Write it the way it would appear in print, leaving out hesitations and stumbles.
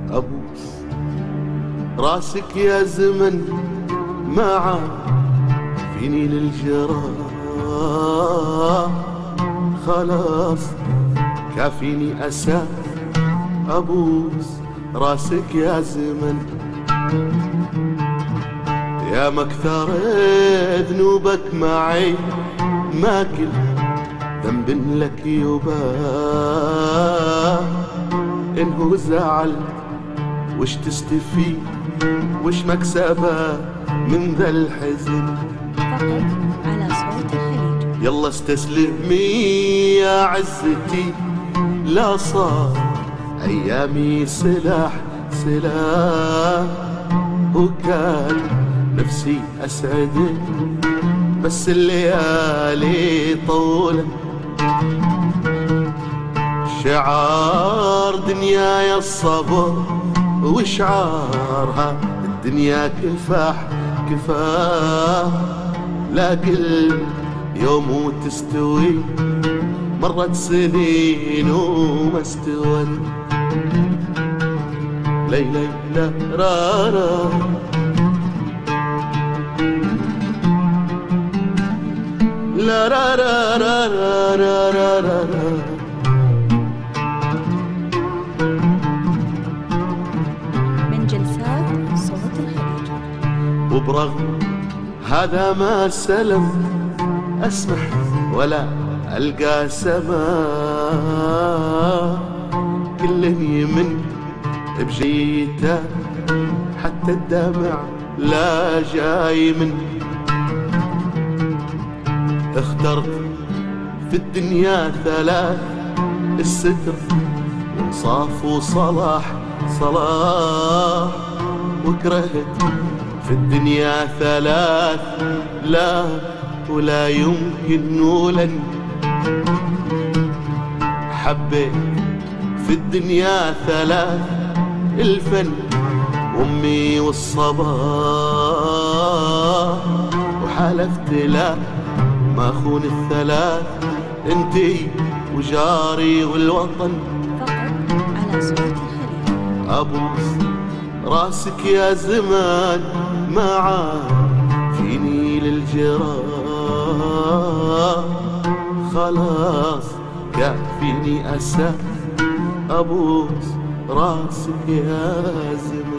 أبوس راسك يا زمن ما عاد فيني للجراح، خلاص كافيني أسى. أبوس راسك يا زمن، يا مكثر ذنوبك معي، ما كل ذنب لك يباه. إنه زعل وش تستفيد، وش مكسبه من ذا الحزن؟ فقط على صوت الخليج. يلا استسلمي يا عزتي، لا صار أيامي سلاح سلاح. وكان نفسي أسعد بس الليالي طولت. شعار دنياي الصبر وشعارها الدنيا كفاح كفاح. لا قل يوم وتستوي، مرت سنين وما استوت. ليلى لا رارا لا را را را را را را را. من جلسات صوت الخليج. وبرغم هذا ما سلم، أسمح ولا ألقى سماء. كل يمن بجيته، حتى الدمع لا جاي من. اخترت في الدنيا ثلاث، الستر وانصاف وصلاح صلاح. وكرهت في الدنيا ثلاث، لا ولا يمكن ولن. حبيت في الدنيا ثلاث، الفن وامي والصباح. وحلفت لا ما اخون الثلاث، انتي وجاري والوطن. فقط على صوت الخليج. ابوس راسك يا زمان ما عاد فيني للجراح، خلاص كافيني أسى. أبوس راسك يا زمان.